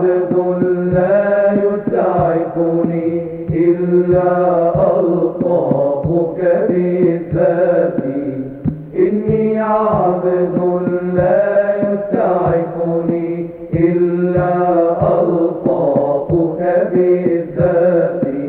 عبد لا يتعبني إلا ألطافك بذاتي إني عبد لا يتعبني إلا ألطافك بذاتي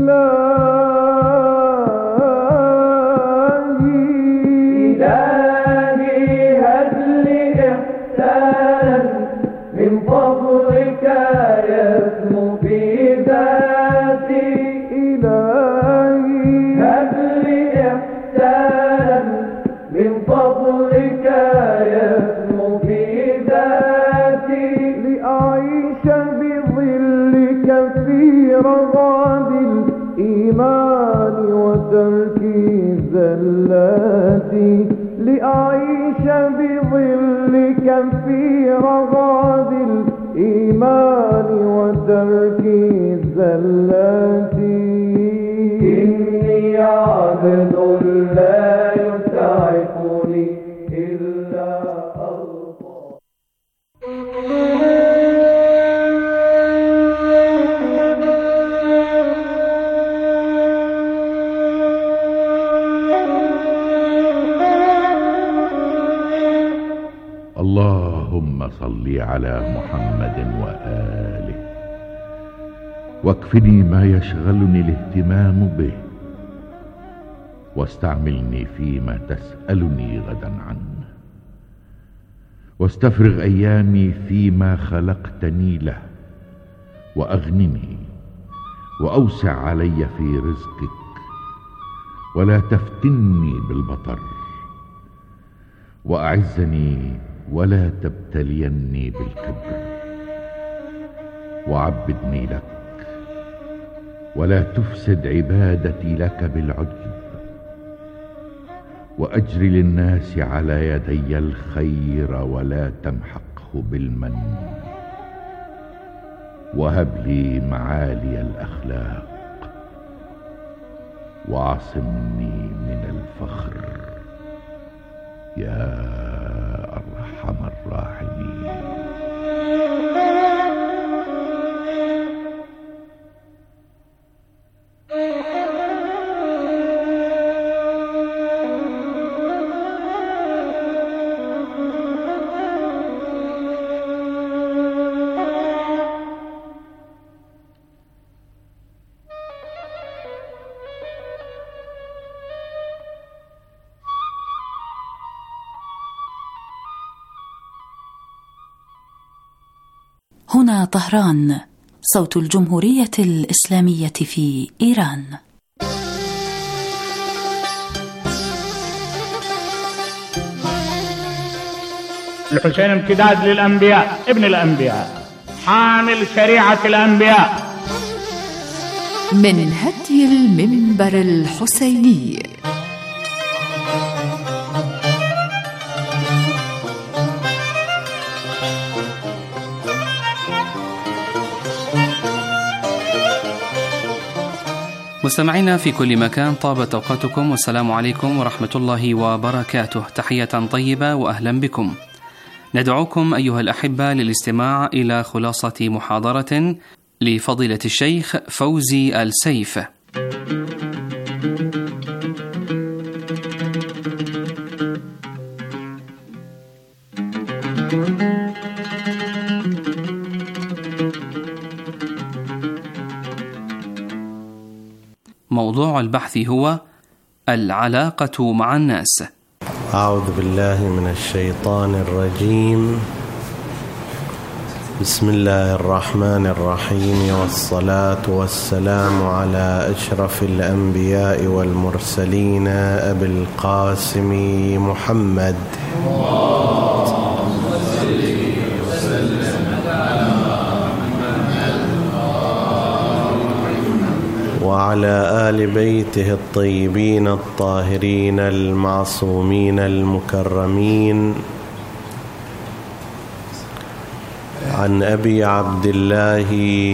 إلهي هب لي إحسانا من فضلك يسمو في ذاتي إلهي هب لي إحسانا من فضلك يسمو في ذاتي لأعيش بظلك في رغد الإيمان وترك زلاتي لأعيش بظلك في رغد الإيمان وترك زلاتي إني عبد لا يتعبني إلا الله. اللهم صل على محمد وآله واكفني ما يشغلني الاهتمام به واستعملني فيما تسألني غدا عنه واستفرغ أيامي فيما خلقتني له وأغنني وأوسع علي في رزقك ولا تفتني بالبطر وأعزني ولا تبتليني بالكبر وعبدني لك ولا تفسد عبادتي لك بالعجب وأجر للناس على يدي الخير ولا تمحقه بالمن وهب لي معالي الأخلاق وعصمني من الفخر يا أرحم الراحمين. هنا طهران، صوت الجمهورية الإسلامية في إيران. الحسين امتداد للأنبياء، ابن الأنبياء، حامل شريعة الأنبياء. من هدي المنبر الحسيني. مستمعينا في كل مكان، طابت أوقاتكم والسلام عليكم ورحمة الله وبركاته. تحية طيبة وأهلا بكم. ندعوكم أيها الأحبة للاستماع إلى خلاصة محاضرة لفضيلة الشيخ فوزي السيف. موضوع البحث هو العلاقة مع الناس. أعوذ بالله من الشيطان الرجيم. بسم الله الرحمن الرحيم، والصلاة والسلام على أشرف الأنبياء والمرسلين أبي القاسم محمد وعلى آل بيته الطيبين الطاهرين المعصومين المكرمين. عن أبي عبد الله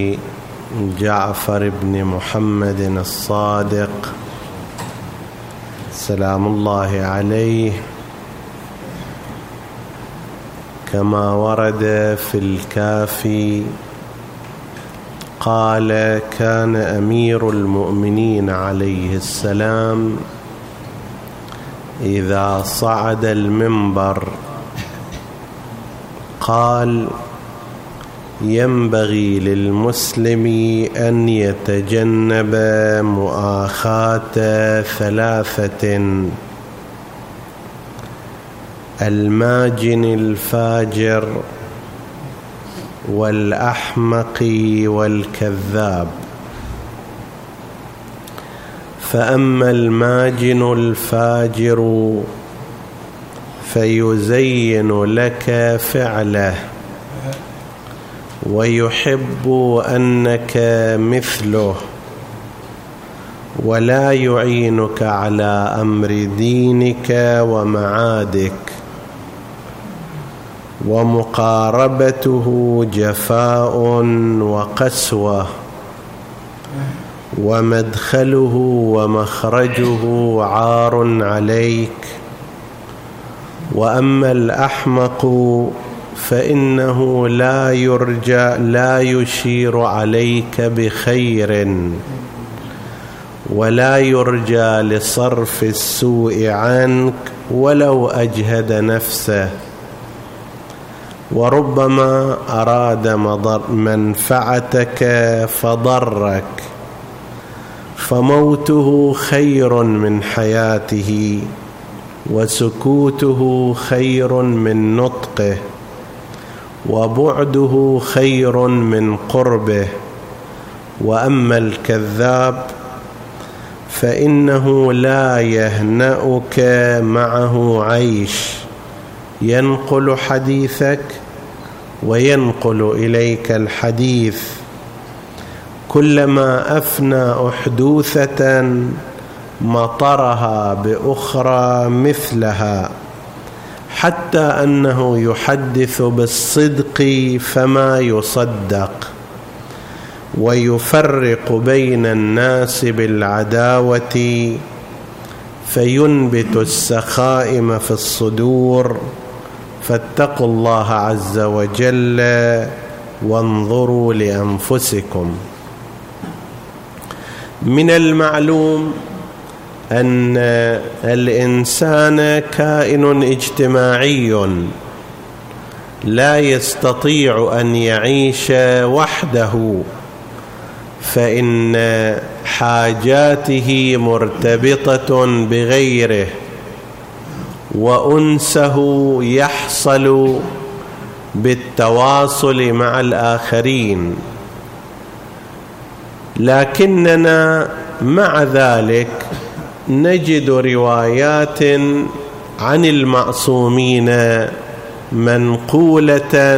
جعفر بن محمد الصادق سلام الله عليه، كما ورد في الكافي قال: كان أمير المؤمنين عليه السلام إذا صعد المنبر قال: ينبغي للمسلم أن يتجنب مؤاخاة ثلاثة: الماجن الفاجر والأحمق والكذاب. فأما الماجن الفاجر فيزين لك فعله ويحب أنك مثله ولا يعينك على أمر دينك ومعادك، ومقاربته جفاء وقسوة، ومدخله ومخرجه عار عليك. وأما الأحمق فإنه لا يشير عليك بخير، ولا يرجى لصرف السوء عنك ولو أجهد نفسه، وربما أراد منفعتك فضرك، فموته خير من حياته، وسكوته خير من نطقه، وبعده خير من قربه. وأما الكذاب فإنه لا يهنأك معه عيش، ينقل حديثك وينقل إليك الحديث، كلما أفنى أحدوثة مطرها بأخرى مثلها، حتى أنه يحدث بالصدق فما يصدق، ويفرق بين الناس بالعداوة، فينبت السخائم في الصدور. فاتقوا الله عز وجل وانظروا لأنفسكم. من المعلوم أن الإنسان كائن اجتماعي لا يستطيع أن يعيش وحده، فإن حاجاته مرتبطة بغيره، وأنسه يحصل بالتواصل مع الآخرين. لكننا مع ذلك نجد روايات عن المعصومين منقولة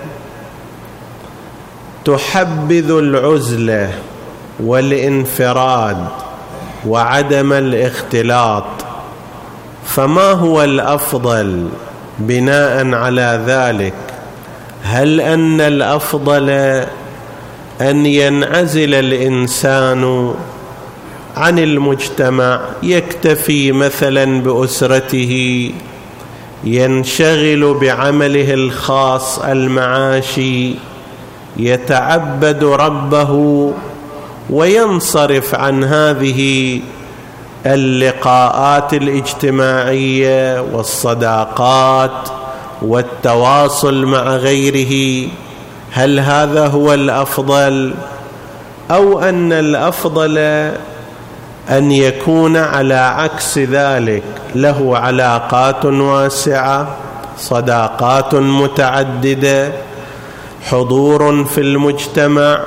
تحبذ العزلة والانفراد وعدم الاختلاط. فما هو الأفضل بناء على ذلك؟ هل أن الأفضل أن ينعزل الإنسان عن المجتمع، يكتفي مثلا بأسرته، ينشغل بعمله الخاص المعاشي، يتعبد ربه، وينصرف عن هذه اللقاءات الاجتماعية والصداقات والتواصل مع غيره؟ هل هذا هو الأفضل، أو أن الأفضل أن يكون على عكس ذلك، له علاقات واسعة، صداقات متعددة، حضور في المجتمع؟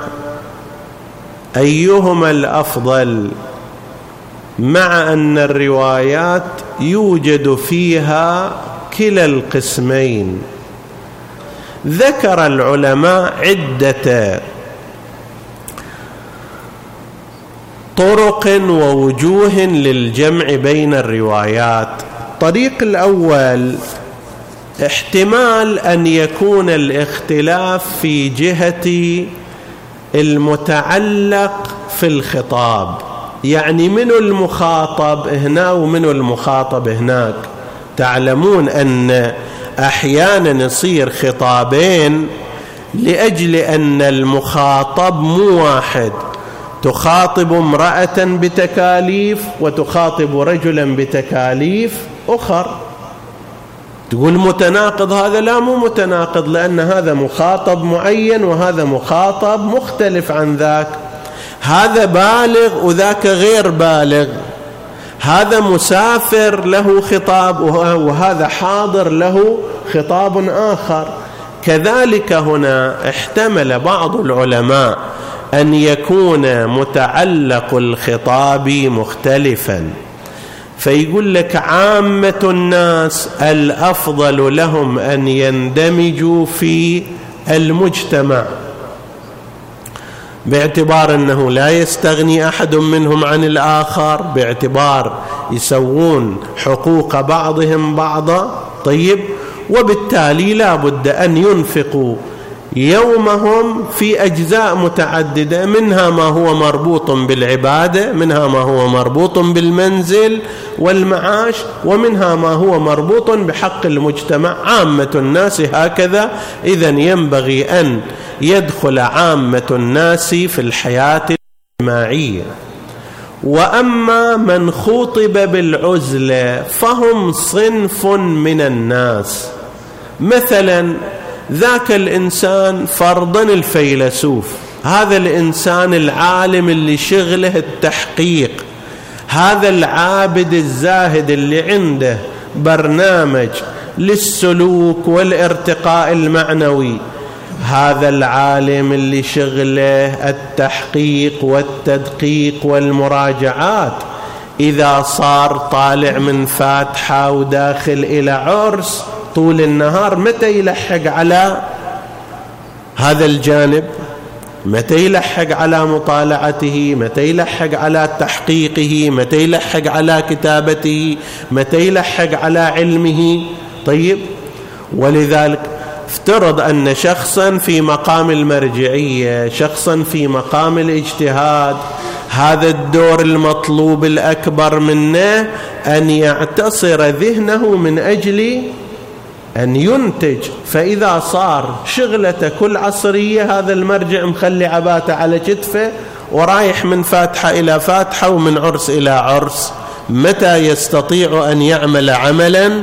أيهما الأفضل؟ مع أن الروايات يوجد فيها كلا القسمين. ذكر العلماء عدة طرق ووجوه للجمع بين الروايات. الطريق الأول احتمال أن يكون الاختلاف في جهة المتعلق في الخطاب، يعني من المخاطب هنا ومن المخاطب هناك. تعلمون أن أحيانا يصير خطابين لأجل أن المخاطب مو واحد، تخاطب امرأة بتكاليف وتخاطب رجلا بتكاليف أخر. تقول متناقض هذا؟ لا، مو متناقض، لأن هذا مخاطب معين وهذا مخاطب مختلف عن ذاك. هذا بالغ وذاك غير بالغ، هذا مسافر له خطاب وهذا حاضر له خطاب آخر. كذلك هنا احتمل بعض العلماء أن يكون متعلق الخطاب مختلفا، فيقول لك عامة الناس الأفضل لهم أن يندمجوا في المجتمع، باعتبار أنه لا يستغني أحد منهم عن الآخر، باعتبار يسوون حقوق بعضهم بعضا. طيب، وبالتالي لا بد أن ينفقوا يومهم في أجزاء متعددة، منها ما هو مربوط بالعبادة، منها ما هو مربوط بالمنزل والمعاش، ومنها ما هو مربوط بحق المجتمع. عامة الناس هكذا، إذن ينبغي أن يدخل عامة الناس في الحياة الاجتماعية. وأما من خوطب بالعزلة فهم صنف من الناس. مثلا ذاك الإنسان فرضا الفيلسوف، هذا الإنسان العالم اللي شغله التحقيق، هذا العابد الزاهد اللي عنده برنامج للسلوك والارتقاء المعنوي، هذا العالم اللي شغله التحقيق والتدقيق والمراجعات، إذا صار طالع من فاتحة وداخل إلى عرس طول النهار، متى يلحق على هذا الجانب؟ متى يلحق على مطالعته؟ متى يلحق على تحقيقه؟ متى يلحق على كتابته؟ متى يلحق على علمه؟ طيب، ولذلك افترض أن شخصا في مقام المرجعية، شخصا في مقام الاجتهاد، هذا الدور المطلوب الأكبر منه أن يعتصر ذهنه من أجل أن ينتج. فإذا صار شغلته كل عصرية هذا المرجع مخلي عباته على كتفه ورايح من فاتحة إلى فاتحة ومن عرس إلى عرس، متى يستطيع أن يعمل عملا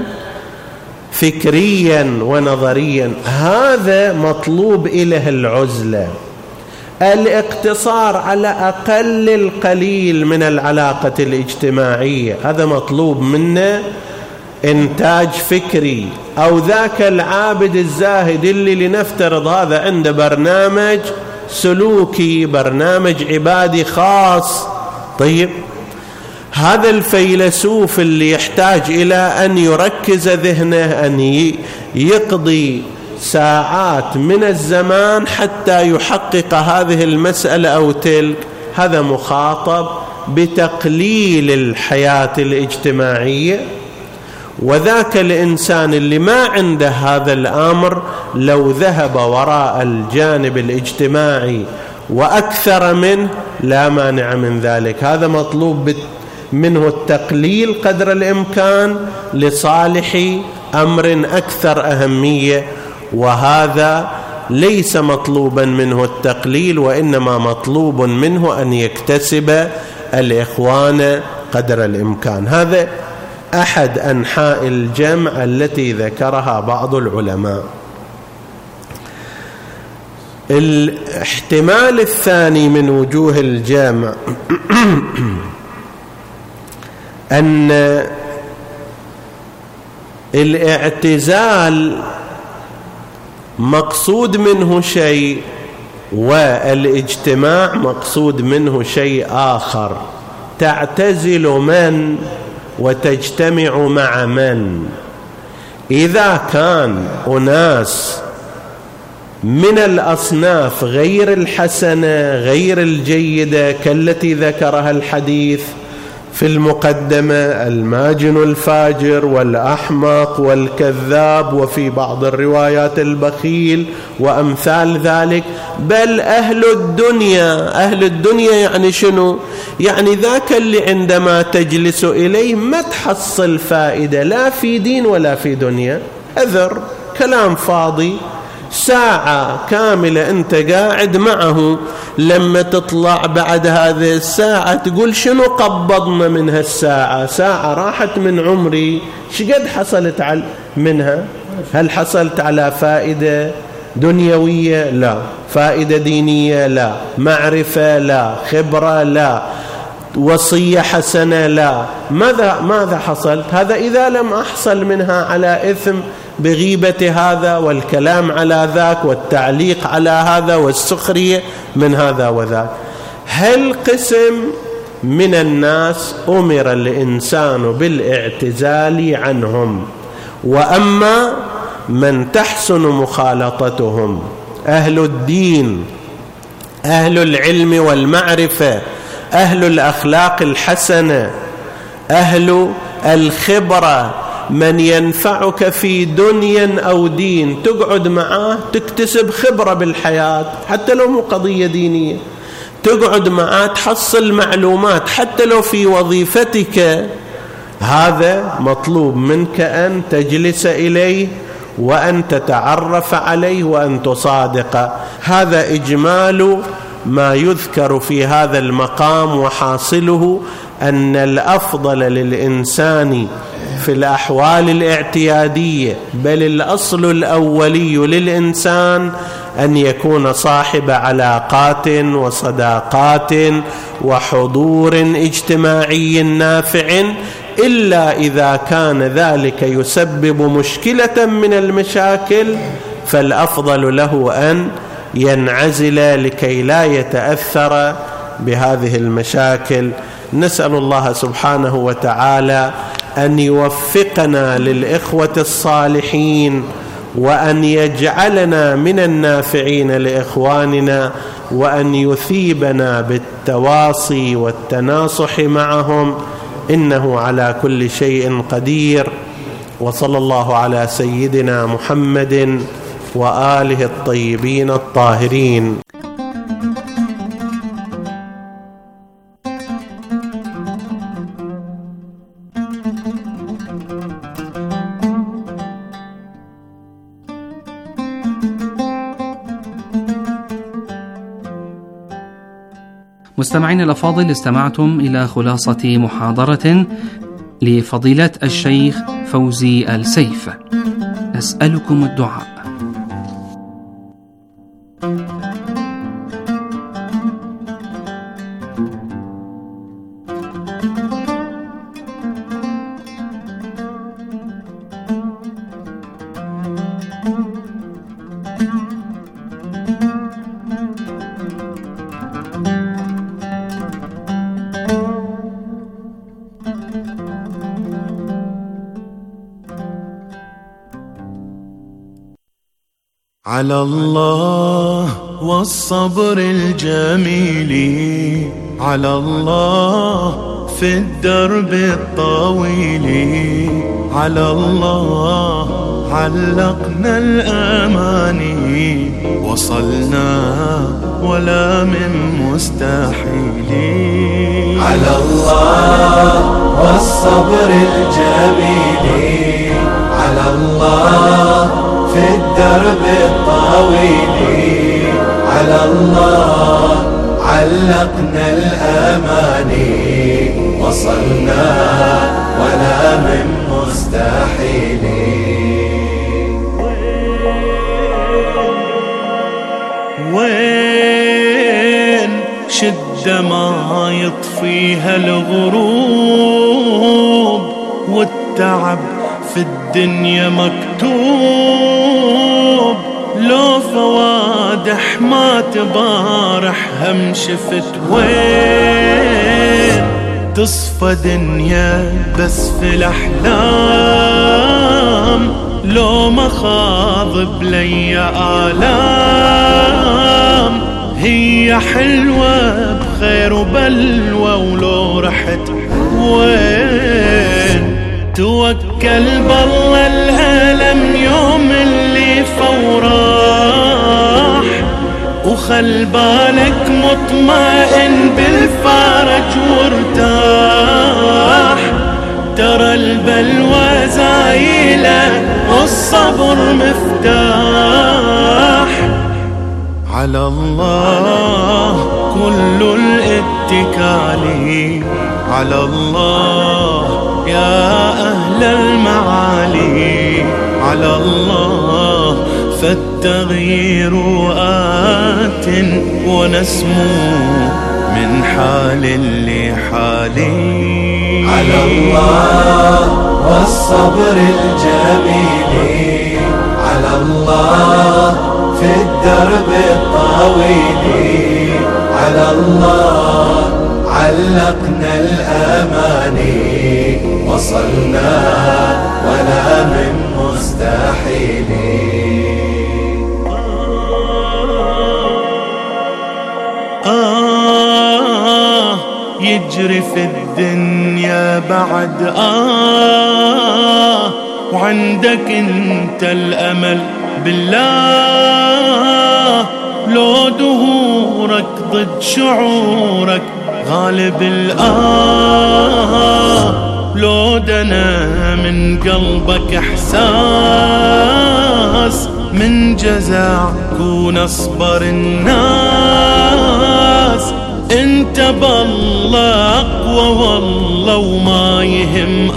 فكريا ونظريا؟ هذا مطلوب إله العزلة، الاقتصار على أقل القليل من العلاقة الاجتماعية، هذا مطلوب منه إنتاج فكري. أو ذاك العابد الزاهد اللي لنفترض هذا عنده برنامج سلوكي، برنامج عبادي خاص. طيب، هذا الفيلسوف اللي يحتاج إلى أن يركز ذهنه، أن يقضي ساعات من الزمان حتى يحقق هذه المسألة أو تلك، هذا مخاطب بتقليل الحياة الاجتماعية. وذاك الإنسان اللي ما عنده هذا الأمر لو ذهب وراء الجانب الاجتماعي وأكثر منه لا مانع من ذلك، هذا مطلوب منه التقليل قدر الإمكان لصالح أمر أكثر أهمية، وهذا ليس مطلوبا منه التقليل، وإنما مطلوب منه أن يكتسب الإخوان قدر الإمكان. هذا أحد أنحاء الجمع التي ذكرها بعض العلماء. الاحتمال الثاني من وجوه الجمع أن الاعتزال مقصود منه شيء والاجتماع مقصود منه شيء آخر. تعتزل من وتجتمع مع من؟ إذا كان أناس من الأصناف غير الحسنة غير الجيدة كالتي ذكرها الحديث في المقدمة، الماجن الفاجر والأحمق والكذاب، وفي بعض الروايات البخيل وأمثال ذلك، بل أهل الدنيا. أهل الدنيا يعني شنو؟ يعني ذاك اللي عندما تجلس إليه ما تحصل فائدة لا في دين ولا في دنيا، أذر كلام فاضي، ساعة كاملة أنت قاعد معه، لما تطلع بعد هذه الساعة تقول شنو قبضنا من هالساعة؟ ساعة راحت من عمري، شقد حصلت منها؟ هل حصلت على فائدة دنيوية؟ لا. فائدة دينية؟ لا. معرفة؟ لا. خبرة؟ لا. وصية حسنة؟ لا. ماذا حصلت؟ هذا إذا لم أحصل منها على إثم بغيبة هذا والكلام على ذاك والتعليق على هذا والسخرية من هذا وذاك. هل قسم من الناس أمر الإنسان بالاعتزال عنهم، وأما من تحسن مخالطتهم، أهل الدين، أهل العلم والمعرفة، أهل الأخلاق الحسنة، أهل الخبرة، من ينفعك في دنيا أو دين، تقعد معاه تكتسب خبرة بالحياة حتى لو مو قضية دينية، تقعد معاه تحصل معلومات حتى لو في وظيفتك. هذا مطلوب منك أن تجلس إليه وأن تتعرف عليه وأن تصادق. هذا إجمال ما يذكر في هذا المقام، وحاصله أن الأفضل للإنسان في الأحوال الاعتيادية، بل الأصل الأولي للإنسان، أن يكون صاحب علاقات وصداقات وحضور اجتماعي نافع، إلا إذا كان ذلك يسبب مشكلة من المشاكل فالأفضل له أن ينعزل لكي لا يتأثر بهذه المشاكل. نسأل الله سبحانه وتعالى أن يوفقنا للإخوة الصالحين، وأن يجعلنا من النافعين لإخواننا، وأن يثيبنا بالتواصي والتناصح معهم، إنه على كل شيء قدير. وصلى الله على سيدنا محمد وآله الطيبين الطاهرين. مستمعين الأفاضل، استمعتم إلى خلاصة محاضرة لفضيلة الشيخ فوزي السيف. أسألكم الدعاء. على الله والصبر الجميل، على الله في الدرب الطويل، على الله علقنا الأماني، وصلنا ولا من مستحيل. على الله والصبر الجميل، على الله في الدرب الطويل، على الله علقنا الأماني، وصلنا ولا من مستحيل. وين شدة ما يطفيها الغروب، والتعب في الدنيا مكتوب، لو فوادح ما تبارح هم شفت. وين تصفى دنيا بس في الأحلام، لو مخاض بلي آلام، هي حلوة بخير وبلوى ولو رحت. وين توكل بالله الألم يوم اللي فوراح، وخل بالك مطمئن بالفرج وارتاح، ترى البلوى زايلة والصبر مفتاح. على الله كل الاتكال، على الله يا أهل المعالي، على الله فالتغيير آت ونسمو من حال لحال. على الله والصبر الجميل، على الله في الدرب الطويل، على الله علقنا الأماني، وصلنا ولا من مستحيل. يجري في الدنيا بعد وعندك انت الأمل بالله، لو دهورك ضد شعورك غالب لو دنا من قلبك إحساس من جزع كون أصبر الناس. انت بالله أقوى والله وما يهم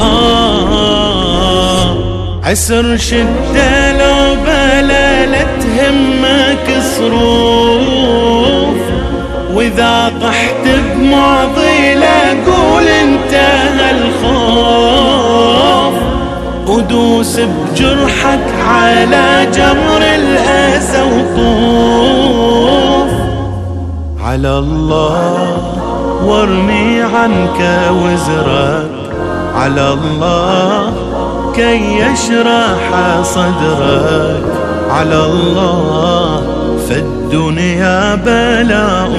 عسر شدة لو بلا لا تهمك صروف، واذا طحت بمعضلة قول انتهى الخوف، ودوس بجرحك على جمر الأسى وطوف. على الله وارمي عنك وزرك، على الله كي يشرح صدرك، على الله فالدنيا بلاء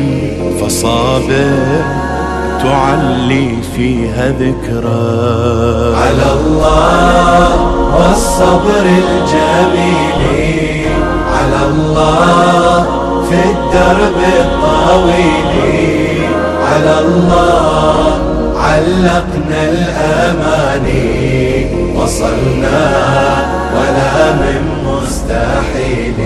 فصابر تعلي فيها ذكرك. على الله والصبر الجميل، على الله في الدرب الطويل، على الله علقنا الأماني، وصلنا ولا من مستحيل.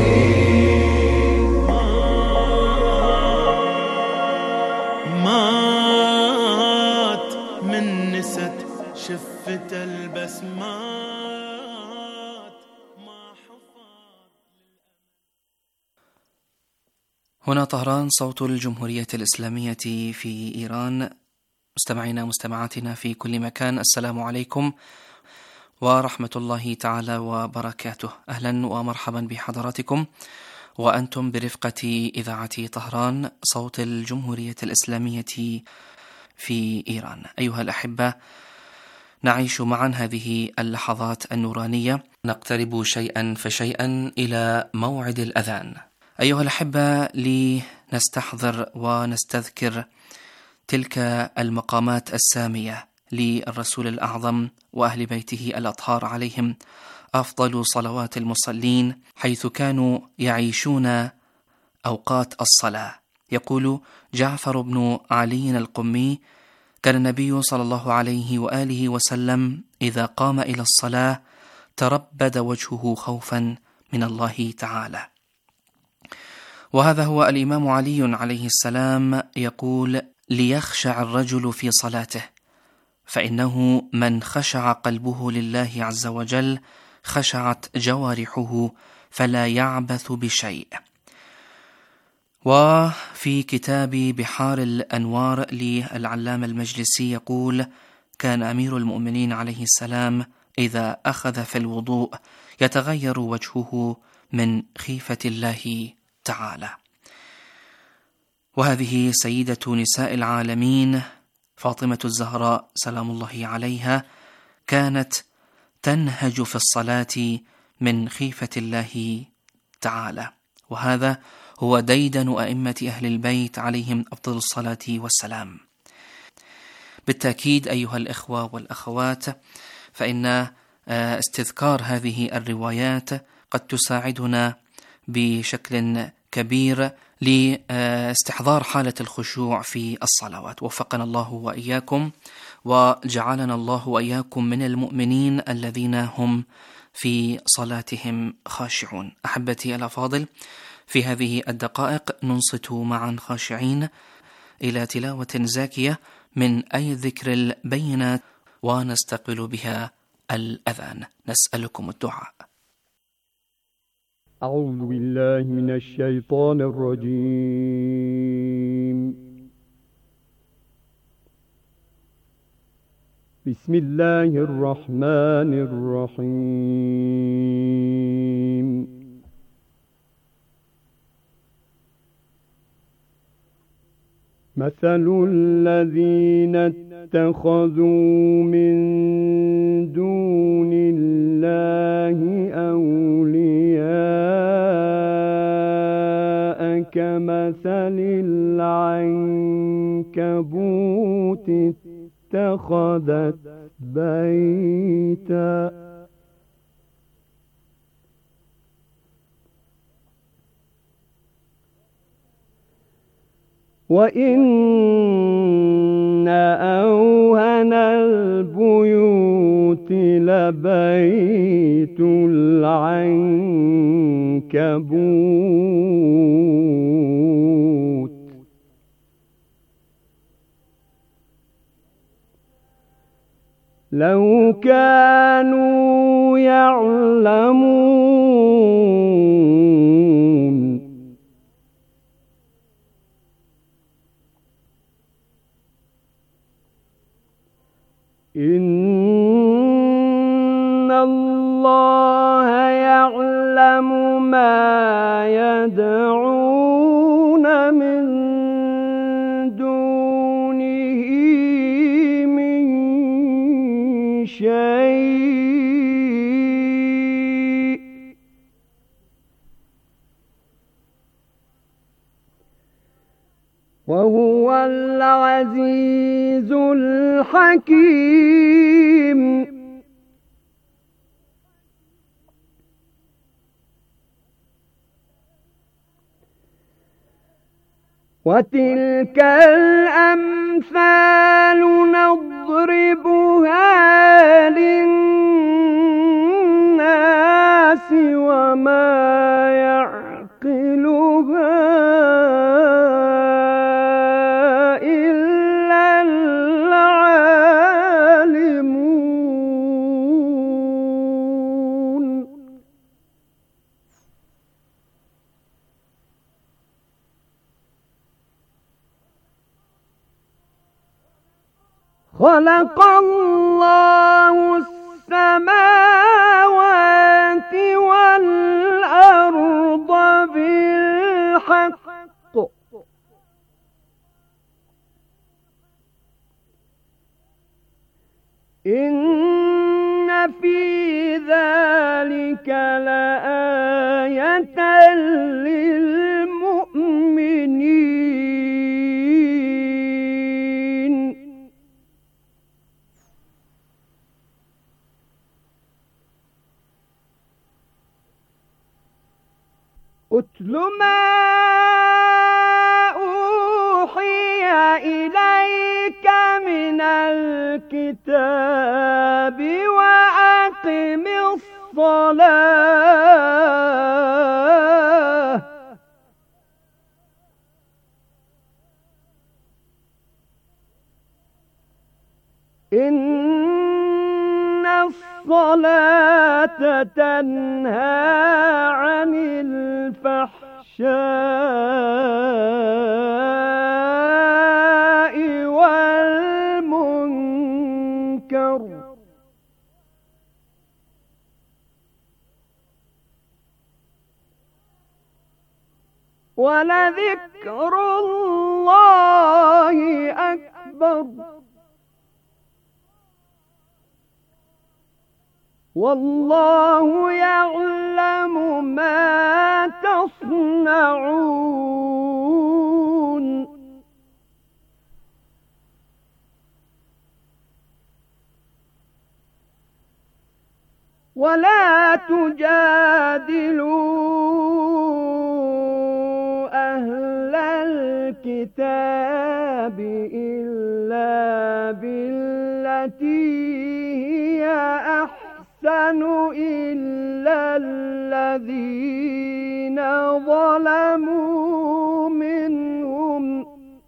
مات من نست شفة البسمات ما حفظ. هنا طهران، صوت الجمهورية الإسلامية في إيران. مستمعينا مستمعاتنا في كل مكان، السلام عليكم ورحمة الله تعالى وبركاته. أهلا ومرحبا بحضراتكم وأنتم برفقة إذاعة طهران، صوت الجمهورية الإسلامية في إيران. أيها الأحبة، نعيش معا هذه اللحظات النورانية، نقترب شيئا فشيئا إلى موعد الأذان. أيها الأحبة، لنستحضر ونستذكر تلك المقامات السامية للرسول الأعظم وأهل بيته الأطهار عليهم أفضل صلوات المصلين، حيث كانوا يعيشون أوقات الصلاة. يقول جعفر بن علي القمي: كان النبي صلى الله عليه وآله وسلم إذا قام إلى الصلاة تربد وجهه خوفا من الله تعالى. وهذا هو الإمام علي عليه السلام يقول: ليخشع الرجل في صلاته، فإنه من خشع قلبه لله عز وجل خشعت جوارحه فلا يعبث بشيء. وفي كتاب بحار الأنوار للعلامة المجلسي يقول: كان أمير المؤمنين عليه السلام إذا أخذ في الوضوء يتغير وجهه من خيفة الله تعالى. وهذه سيدة نساء العالمين فاطمة الزهراء سلام الله عليها كانت تنهج في الصلاة من خيفة الله تعالى، وهذا هو ديدن أئمة أهل البيت عليهم أفضل الصلاة والسلام. بالتأكيد أيها الإخوة والأخوات، فإن استذكار هذه الروايات قد تساعدنا بشكل كبير لاستحضار حالة الخشوع في الصلوات. وفقنا الله وإياكم وجعلنا الله وإياكم من المؤمنين الذين هم في صلاتهم خاشعون. أحبتي الأفاضل، في هذه الدقائق ننصت معا خاشعين إلى تلاوة زاكية من أي الذكر البينات ونستقبل بها الأذان. نسألكم الدعاء. أعوذ بالله من الشيطان الرجيم. بسم الله الرحمن الرحيم. مثل الذين اتخذوا من دون الله أولياء كمثل العنكبوت اتخذت بيتا وإن أوهن البيوت لبيت العنكبوت لو كانوا يعلمون. إن الله يعلم ما يدعون من دونه من شيء وهو العزيز الحكيم. وتلك الأمثال نضربها للناس وما يعقلها إلا العالمون. خلق الله السماوات والأرض بالحق إن في ذلك لآية للمؤمنين. أتل ما أوحي إليك من الكتاب وأقم الصلاة إن الصلاة تنهى عن الفحشاء والمنكر ولذكر الله أكبر والله يعلم ما تصنعون. ولا تجادلوا أهل الكتاب إلا بالتي هي أحسن أحسن إلا الذين ظلموا منهم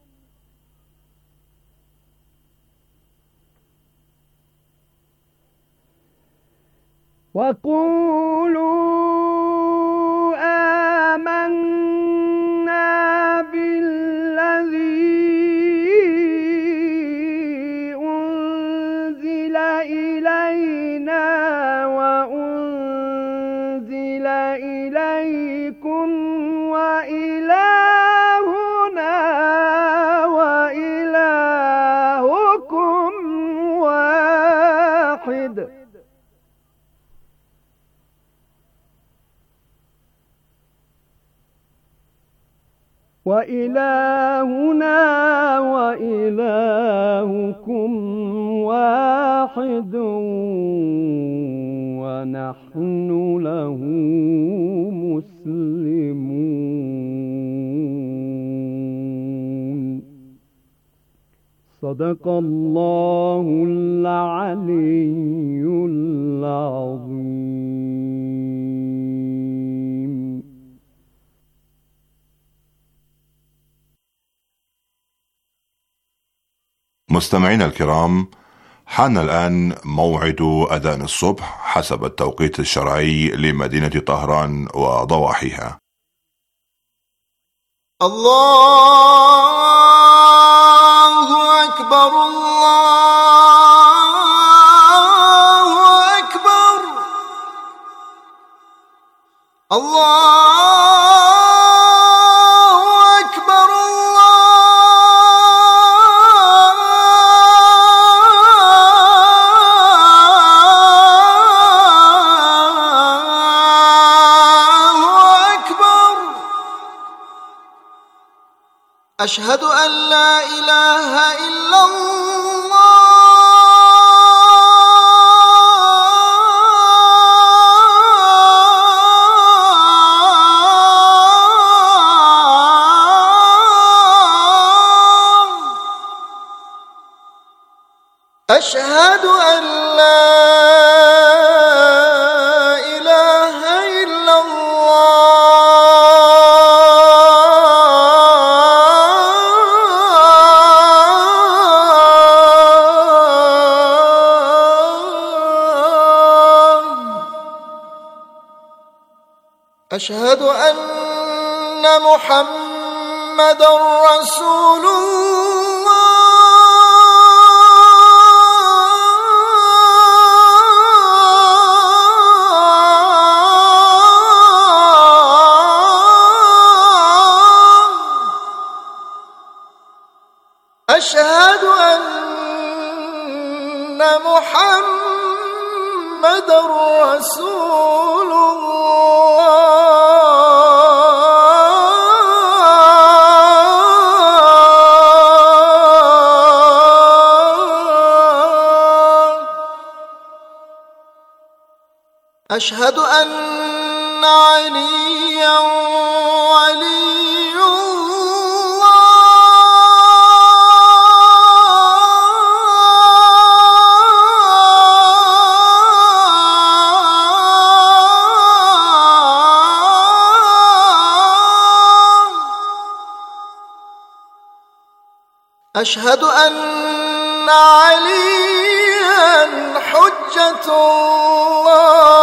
وقولوا آمنا بالذي أنزل إلينا وأنزل إليكم وإلهنا وإلهكم واحد وإلهنا وإلهكم واحد ونحن له مسلمون. صدق الله العلي العظيم. مستمعينا الكرام، حان الآن موعد أذان الصبح حسب التوقيت الشرعي لمدينة طهران وضواحيها. الله أكبر الله أكبر الله أشهد أن لا إله إلا الله أشهد أن لا إله إلا أشهد أن محمدًا رسول الله. أشهد أن محمدًا رسول أشهد أن عليا ولي الله. أشهد أن عليا حجة الله.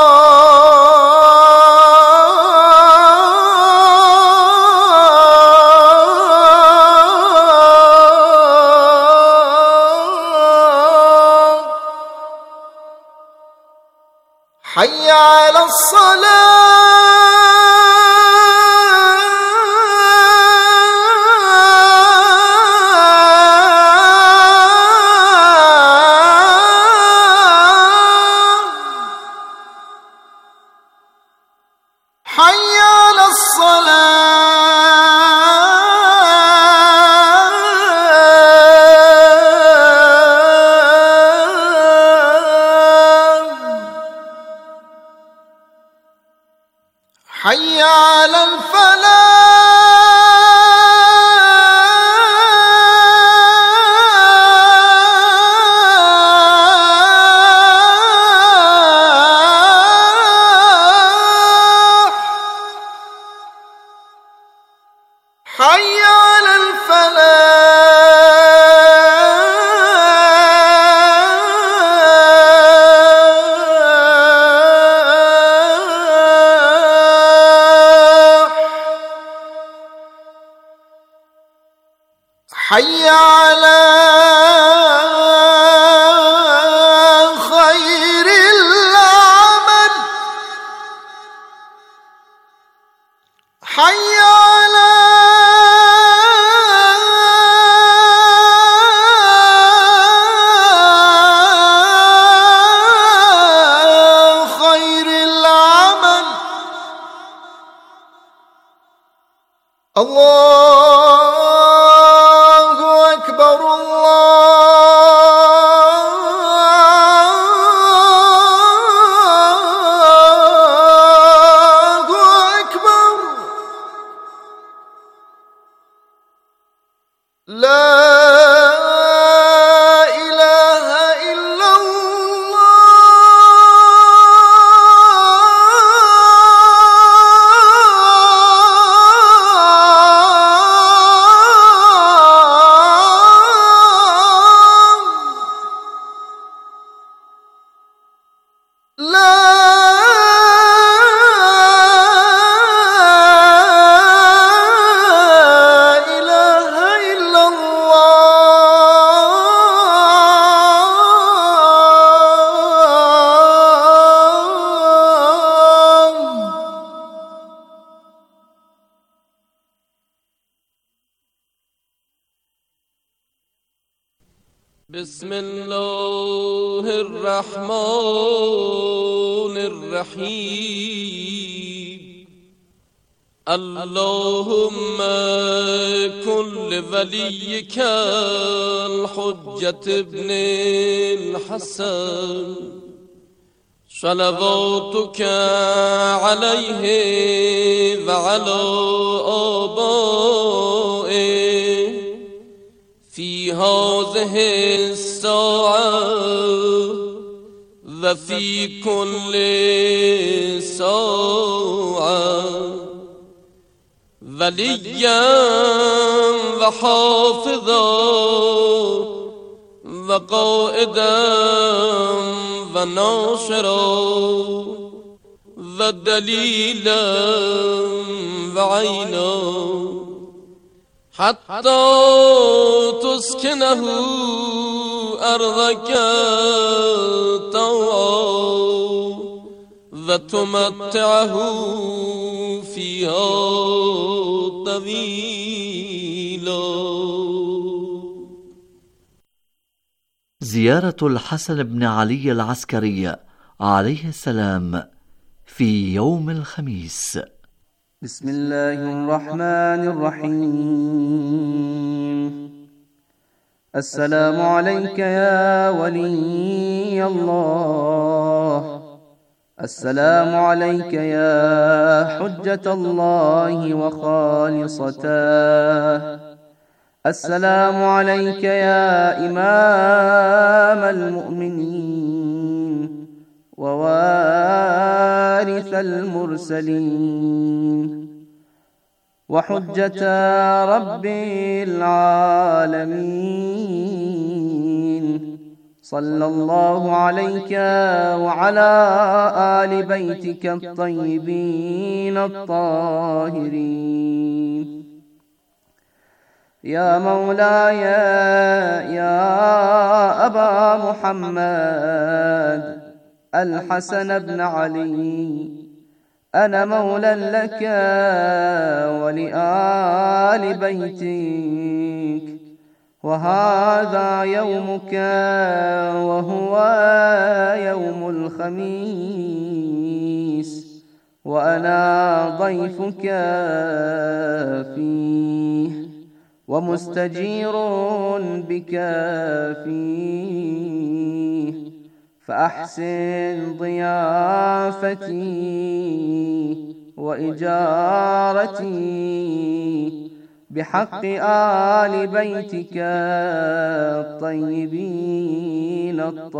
حي على الصلاة. حي على حي على الفلاح. حي على خير العمل حي على خير العمل الله أكبر الله أكبر لا إله إلا بسم الله الرحمن الرحيم اللهم كن لوليك الحجة ابن الحسن صلواتك عليه وعلى آبائه في هذه الساعة وفي كل ساعة وليا وحافظا وقائدا وناصرا ودليلا وعينا حتى تسكنه أرضك طوعا وتمتعه فيها طويلا. زيارة الحسن بن علي العسكري عليه السلام في يوم الخميس. بسم الله الرحمن الرحيم. السلام عليك يا ولي الله، السلام عليك يا حجة الله وخالصته، السلام عليك يا إمام المؤمنين ووارث المرسلين وحجة رب العالمين. صلى الله عليك وعلى آل بيتك الطيبين الطاهرين. يا مولاي يا أبا محمد الحسن بن علي، أنا مولى لك ولآل بيتك، وهذا يومك وهو يوم الخميس، وأنا ضيفك فيه ومستجير بك فيه، فأحسن ضيافتي وإجارتي بحق آل بيتك الطيبين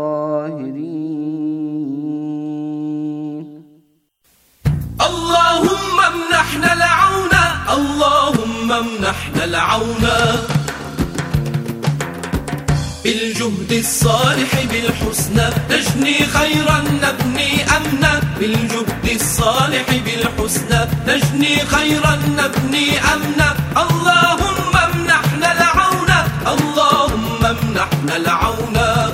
الطاهرين. اللهم امنحنا العون، اللهم امنحنا العون بالجهد الصالح بالحسنى، نجني خيرا نبني أمنا، بالجهد الصالح بالحسنى نجني خيرا نبني أمنا. اللهم امنحنا العون، منحنا العونا.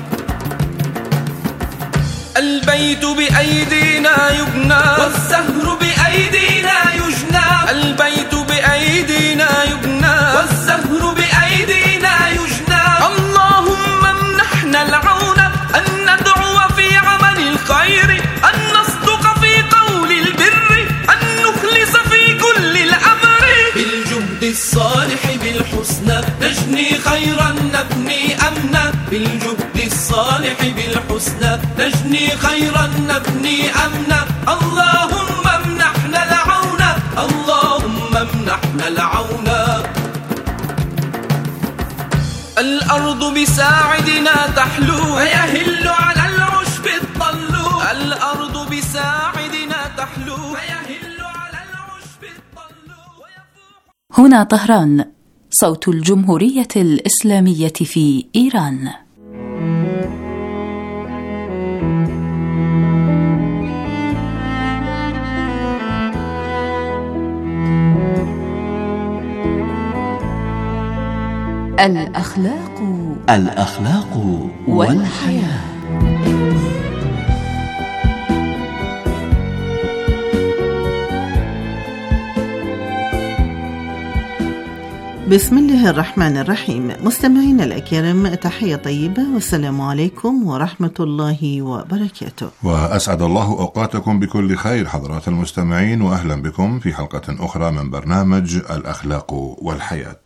البيت بأيدينا يبنى والزهر بأيدينا يجنى. البيت بأيدينا يبنى والزهر بأيدينا يجنى. اللهم امنحنا العون أن ندعو في عمل الخير، أن نصدق في قول البر، أن نخلص في كل الأمر. بالجهد الصالح بالحسنى نجني خيرا نبني أمنا. بالجهد الصالح بالحسنى نجني خيرا نبني أمنا. اللهم امنحنا العون، اللهم امنحنا العون. الأرض بساعدنا تحلو فيهل على العشب الطل. الأرض بساعدنا تحلو فيهل على العشب الطل. هنا طهران، صوت الجمهورية الإسلامية في إيران. الأخلاق والحياة. بسم الله الرحمن الرحيم. مستمعينا الأكارم، تحية طيبة والسلام عليكم ورحمة الله وبركاته. وأسعد الله أوقاتكم بكل خير حضرات المستمعين، وأهلا بكم في حلقة أخرى من برنامج الأخلاق والحياة.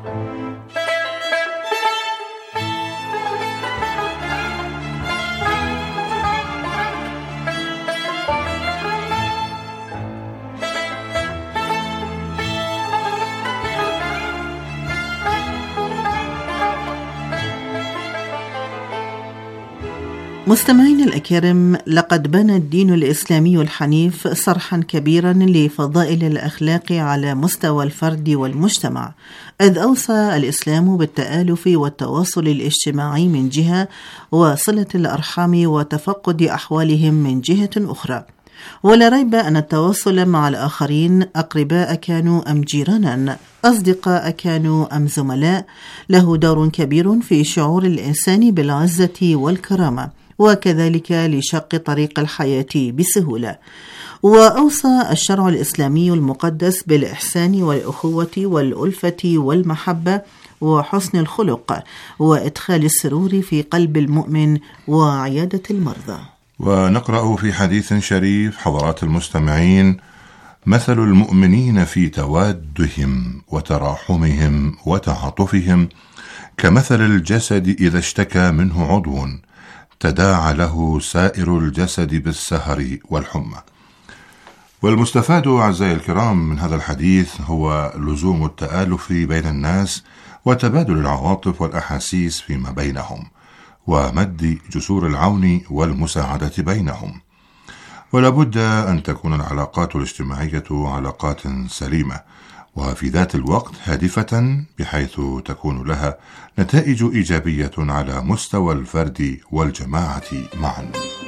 مستمعين الأكارم، لقد بنى الدين الإسلامي الحنيف صرحا كبيرا لفضائل الأخلاق على مستوى الفرد والمجتمع، إذ أوصى الإسلام بالتآلف والتواصل الاجتماعي من جهة، وصلة الأرحام وتفقد أحوالهم من جهة أخرى. ولا ريب أن التواصل مع الآخرين، أقرباء كانوا أم جيرانا، أصدقاء كانوا أم زملاء، له دور كبير في شعور الإنسان بالعزة والكرامة، وكذلك لشق طريق الحياة بسهولة. وأوصى الشرع الإسلامي المقدس بالإحسان والأخوة والألفة والمحبة وحسن الخلق، وإدخال السرور في قلب المؤمن وعيادة المرضى. ونقرأ في حديث شريف حضرات المستمعين: مثل المؤمنين في توادهم وتراحمهم وتعاطفهم كمثل الجسد إذا اشتكى منه عضو تداعى له سائر الجسد بالسهر والحمى. والمستفاد أعزائي الكرام من هذا الحديث هو لزوم التآلف بين الناس وتبادل العواطف والأحاسيس فيما بينهم، ومد جسور العون والمساعدة بينهم. ولا بد أن تكون العلاقات الاجتماعية علاقات سليمة، وفي ذات الوقت هادفة، بحيث تكون لها نتائج إيجابية على مستوى الفرد والجماعة معا.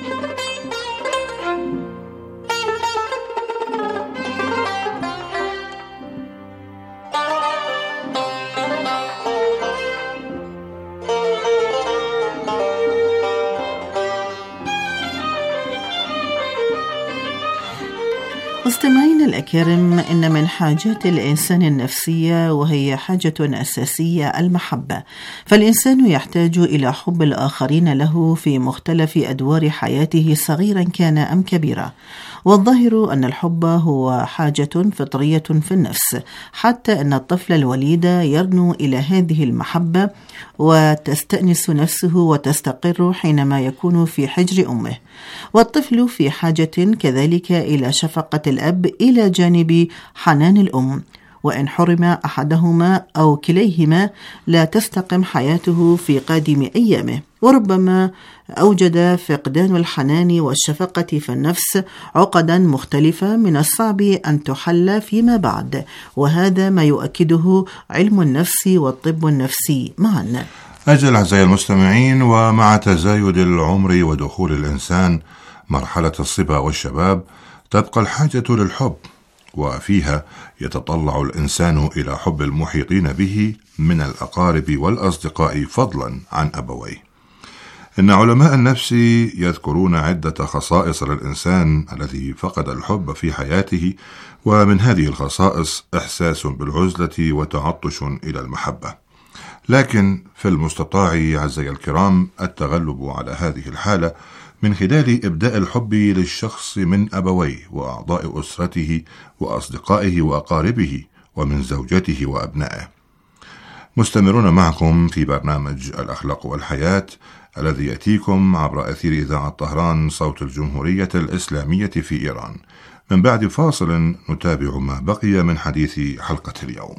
مستمعينا الأكارم، إن من حاجات الإنسان النفسية، وهي حاجة أساسية، المحبة. فالإنسان يحتاج إلى حب الآخرين له في مختلف أدوار حياته، صغيرا كان أم كبيرا. والظاهر أن الحب هو حاجة فطرية في النفس، حتى أن الطفل الوليد يرنو إلى هذه المحبة، وتستأنس نفسه وتستقر حينما يكون في حجر أمه. والطفل في حاجة كذلك إلى شفقة الأب إلى جانب حنان الأم، وإن حرم أحدهما أو كليهما لا تستقم حياته في قادم أيامه. وربما أوجد فقدان الحنان والشفقة في النفس عقدا مختلفة من الصعب أن تحل فيما بعد، وهذا ما يؤكده علم النفس والطب النفسي معا. أجل أعزائي المستمعين، ومع تزايد العمر ودخول الإنسان مرحلة الصبا والشباب، تبقى الحاجة للحب، وفيها يتطلع الإنسان إلى حب المحيطين به من الأقارب والأصدقاء فضلا عن أبويه. إن علماء النفس يذكرون عدة خصائص للإنسان الذي فقد الحب في حياته، ومن هذه الخصائص إحساس بالعزلة وتعطش إلى المحبة، لكن في المستطاع أعزائي الكرام التغلب على هذه الحالة من خلال إبداء الحب للشخص من أبويه وأعضاء أسرته وأصدقائه وأقاربه ومن زوجته وأبنائه. مستمرون معكم في برنامج الأخلاق والحياة الذي يأتيكم عبر أثير إذاعة طهران صوت الجمهورية الإسلامية في إيران. من بعد فاصل نتابع ما بقي من حديث حلقة اليوم.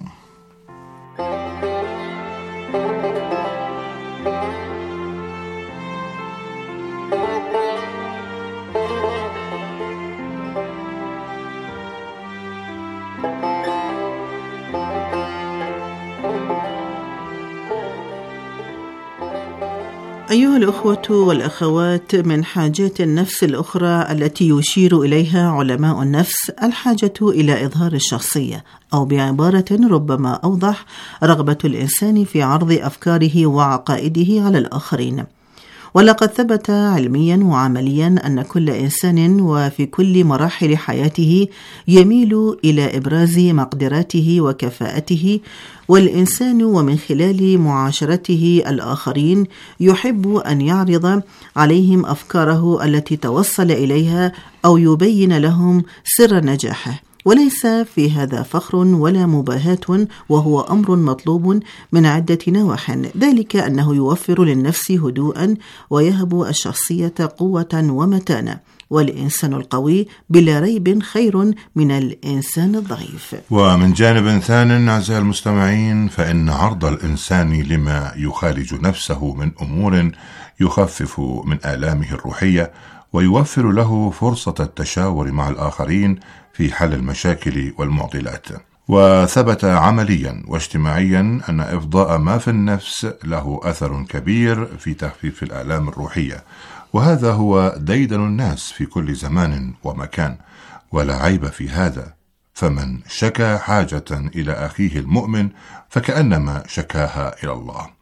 أيها الأخوة والأخوات، من حاجات النفس الأخرى التي يشير إليها علماء النفس الحاجة إلى إظهار الشخصية، أو بعبارة ربما أوضح رغبة الإنسان في عرض أفكاره وعقائده على الآخرين. ولقد ثبت علميا وعمليا أن كل إنسان وفي كل مراحل حياته يميل إلى إبراز مقدراته وكفاءته، والإنسان ومن خلال معاشرته الآخرين يحب أن يعرض عليهم أفكاره التي توصل إليها أو يبين لهم سر نجاحه، وليس في هذا فخر ولا مباهاة، وهو أمر مطلوب من عدة نواح، ذلك أنه يوفر للنفس هدوءا ويهب الشخصية قوة ومتانة، والإنسان القوي بلا ريب خير من الإنسان الضعيف. ومن جانب ثان أعزائي المستمعين، فإن عرض الإنسان لما يخالج نفسه من أمور يخفف من آلامه الروحية ويوفر له فرصة التشاور مع الآخرين في حل المشاكل والمعضلات. وثبت عمليا واجتماعيا أن إفضاء ما في النفس له أثر كبير في تخفيف الآلام الروحية، وهذا هو ديدن الناس في كل زمان ومكان، ولا عيب في هذا، فمن شكى حاجة إلى أخيه المؤمن فكأنما شكاها إلى الله.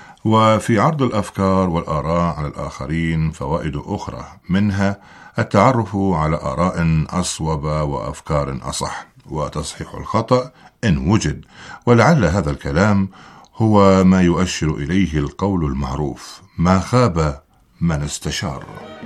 وفي عرض الأفكار والآراء على الآخرين فوائد أخرى، منها التعرف على آراء أصوب وأفكار أصح، وتصحيح الخطأ إن وجد، ولعل هذا الكلام هو ما يؤشر إليه القول المعروف: ما خاب من استشار.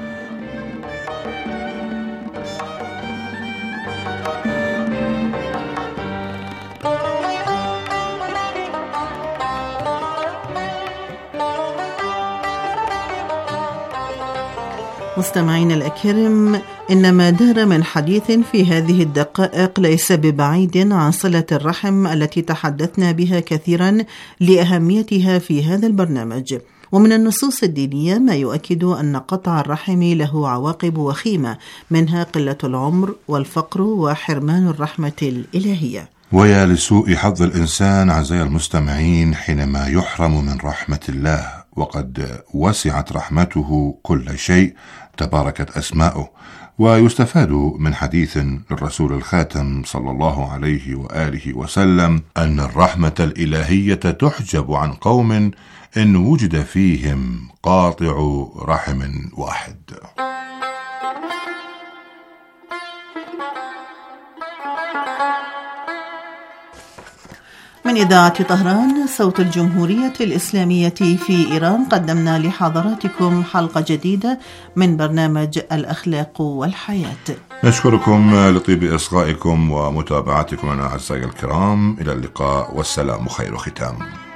مستمعين الأكرم، إن ما دار من حديث في هذه الدقائق ليس ببعيد عن صلة الرحم التي تحدثنا بها كثيرا لأهميتها في هذا البرنامج. ومن النصوص الدينية ما يؤكد أن قطع الرحم له عواقب وخيمة، منها قلة العمر والفقر وحرمان الرحمة الإلهية. ويا لسوء حظ الإنسان أعزائي المستمعين حينما يحرم من رحمة الله، وقد وسعت رحمته كل شيء تباركت أسماؤه. ويستفاد من حديث للرسول الخاتم صلى الله عليه وآله وسلم أن الرحمة الإلهية تحجب عن قوم إن وجد فيهم قاطع رحم واحد. من إذاعة طهران صوت الجمهورية الإسلامية في إيران قدمنا لحضراتكم حلقة جديدة من برنامج الأخلاق والحياة. نشكركم لطيب إصغائكم ومتابعتكم لنا أعزائي الكرام. إلى اللقاء والسلام خير ختام.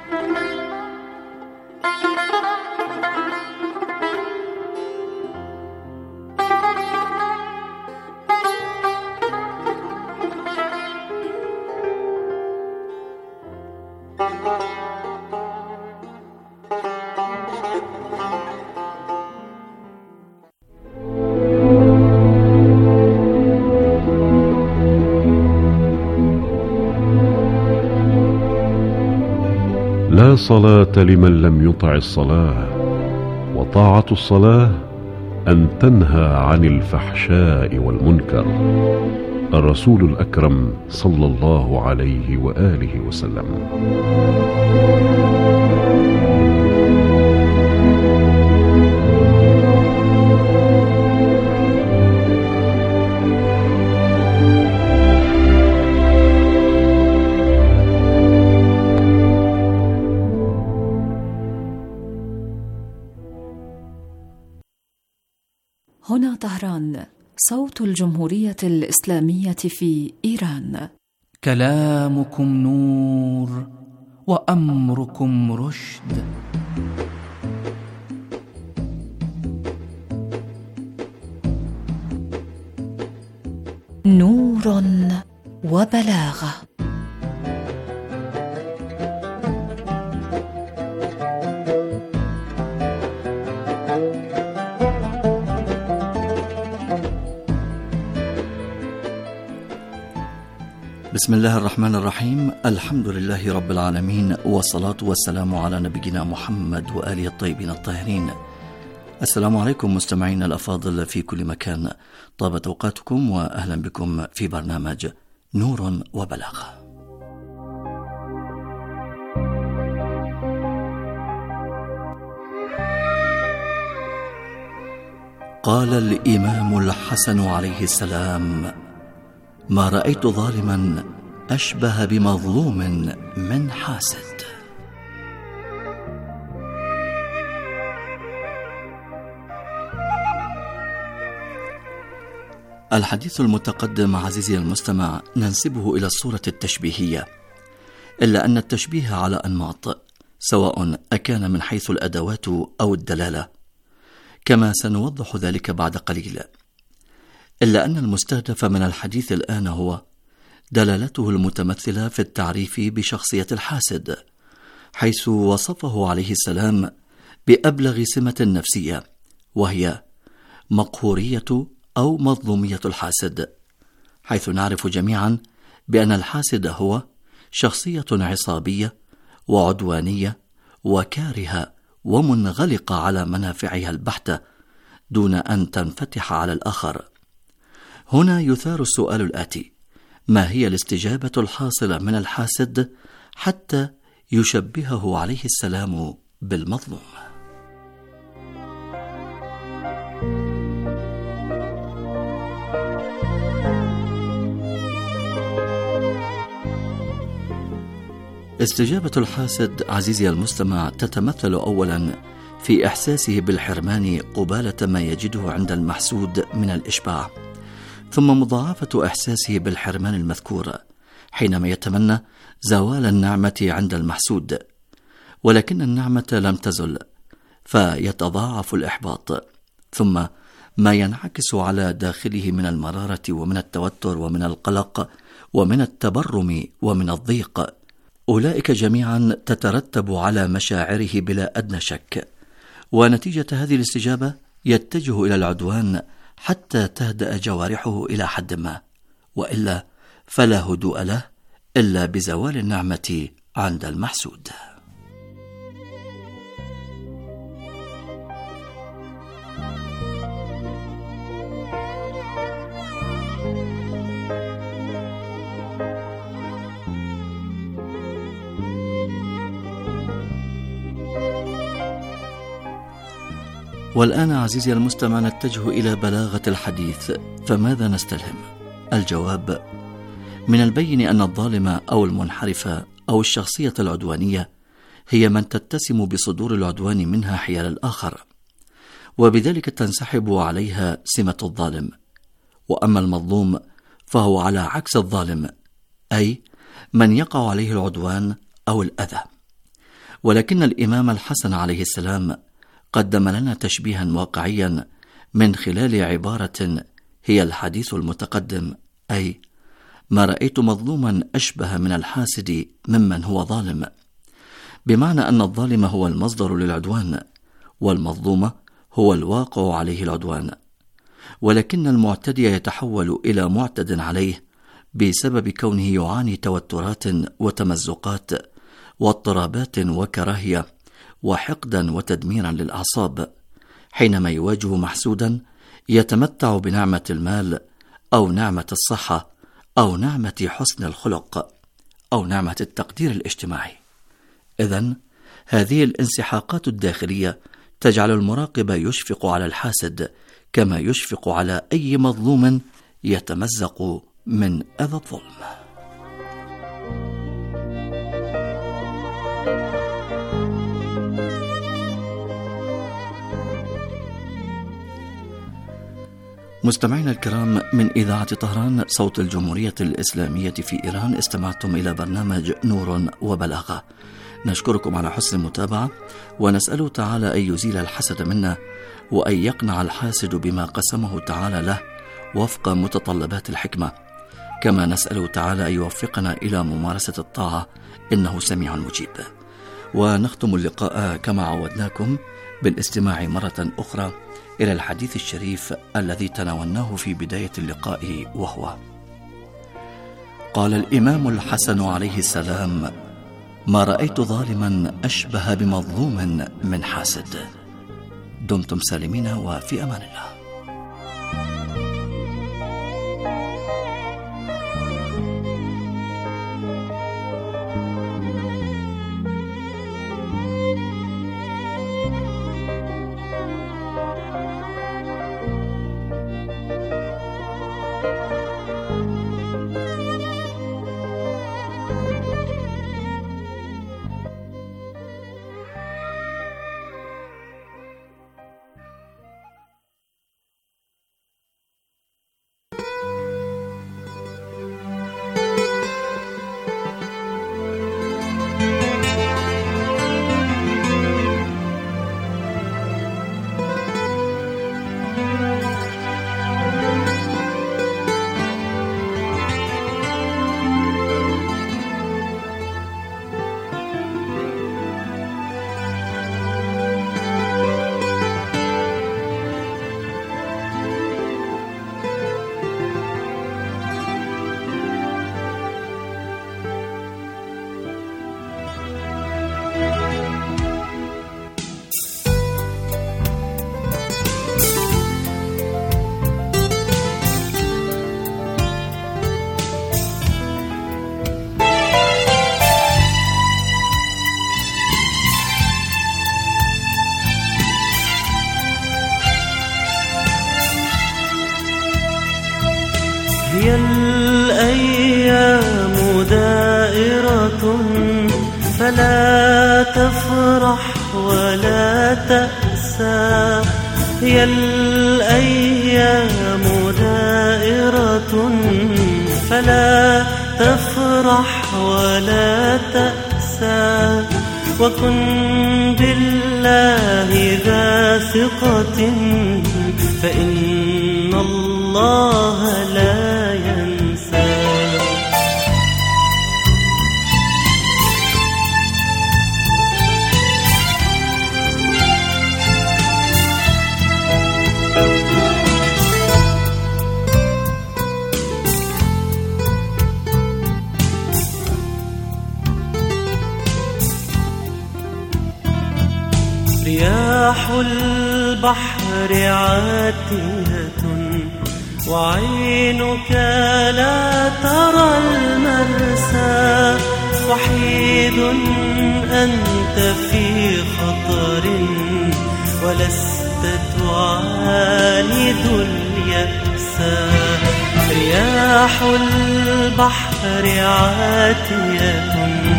لا صلاة لمن لم يطع الصلاة، وطاعة الصلاة أن تنهى عن الفحشاء والمنكر. الرسول الأكرم صلى الله عليه وآله وسلم. هنا طهران، صوت الجمهورية الإسلامية في إيران. كلامكم نور وأمركم رشد. نور وبلاغة. بسم الله الرحمن الرحيم. الحمد لله رب العالمين، والصلاة والسلام على نبينا محمد وآله الطيبين الطاهرين. السلام عليكم مستمعينا الأفاضل في كل مكان، طابت أوقاتكم وأهلا بكم في برنامج نور وبلاغة. قال الإمام الحسن عليه السلام: ما رأيت ظالما أشبه بمظلوم من حاسد. الحديث المتقدم عزيزي المستمع ننسبه إلى الصورة التشبيهية، إلا أن التشبيه على أنماط، سواء أكان من حيث الأدوات أو الدلالة، كما سنوضح ذلك بعد قليل. إلا أن المستهدف من الحديث الآن هو دلالته المتمثلة في التعريف بشخصية الحاسد، حيث وصفه عليه السلام بأبلغ سمة نفسية، وهي مقهورية أو مظلومية الحاسد، حيث نعرف جميعا بأن الحاسد هو شخصية عصابية وعدوانية وكارهة ومنغلقة على منافعها البحتة دون أن تنفتح على الآخر. هنا يثار السؤال الآتي: ما هي الاستجابة الحاصلة من الحاسد حتى يشبهه عليه السلام بالمظلوم؟ استجابة الحاسد عزيزي المستمع تتمثل أولا في إحساسه بالحرمان قبالة ما يجده عند المحسود من الإشباع، ثم مضاعفة إحساسه بالحرمان المذكور حينما يتمنى زوال النعمة عند المحسود، ولكن النعمة لم تزل فيتضاعف الإحباط، ثم ما ينعكس على داخله من المرارة ومن التوتر ومن القلق ومن التبرم ومن الضيق. أولئك جميعا تترتب على مشاعره بلا أدنى شك، ونتيجة هذه الاستجابة يتجه إلى العدوان حتى تهدأ جوارحه إلى حد ما، وإلا فلا هدوء له إلا بزوال النعمة عند المحسود. والآن عزيزي المستمع نتجه إلى بلاغة الحديث، فماذا نستلهم؟ الجواب: من البين أن الظالم أو المنحرف أو الشخصية العدوانية هي من تتسم بصدور العدوان منها حيال الآخر، وبذلك تنسحب عليها سمة الظالم. وأما المظلوم فهو على عكس الظالم، أي من يقع عليه العدوان أو الأذى. ولكن الإمام الحسن عليه السلام قدم لنا تشبيها واقعيا من خلال عبارة هي الحديث المتقدم، أي ما رأيت مظلوما أشبه من الحاسد ممن هو ظالم، بمعنى أن الظالم هو المصدر للعدوان، والمظلوم هو الواقع عليه العدوان، ولكن المعتدي يتحول إلى معتد عليه بسبب كونه يعاني توترات وتمزقات واضطرابات وكراهية وحقدا وتدميرا للأعصاب، حينما يواجه محسودا يتمتع بنعمة المال أو نعمة الصحة أو نعمة حسن الخلق أو نعمة التقدير الاجتماعي. إذن هذه الانسحاقات الداخلية تجعل المراقب يشفق على الحاسد كما يشفق على أي مظلوم يتمزق من أذى الظلم. مستمعينا الكرام، من إذاعة طهران صوت الجمهورية الإسلامية في إيران، استمعتم إلى برنامج نور وبلاغة. نشكركم على حسن المتابعة، ونسأل تعالى أن يزيل الحسد منا، وأن يقنع الحاسد بما قسمه تعالى له وفق متطلبات الحكمة، كما نسأل تعالى أن يوفقنا إلى ممارسة الطاعة إنه سميع مجيب. ونختم اللقاء كما عودناكم بالاستماع مرة أخرى إلى الحديث الشريف الذي تناولناه في بداية اللقاء، وهو: قال الإمام الحسن عليه السلام: ما رأيت ظالما أشبه بمظلوم من حاسد. دمتم سالمين وفي أمان الله. هي الأيام دائرة فلا تفرح ولا تأسى. هي الأيام دائرة فلا تفرح ولا تأسى. وكن بالله ذا ثقة فإن الله لا ينسى. رياح البحر عاتية وعينك لا ترى المرسى. وحيد أنت في خطر ولست تعاند اليأسى. رياح البحر عاتية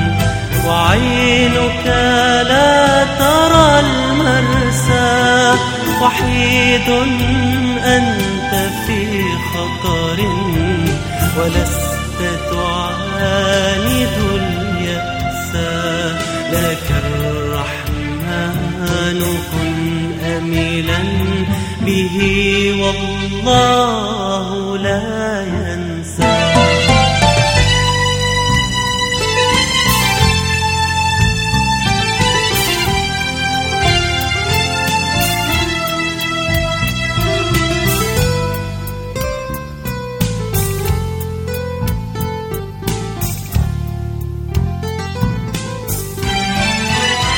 وعينك لا ترى المرسى. وحيد أنت في خطر ولست تعاند اليأسى. لك الرحمن كن أملا به والله لا ينسى.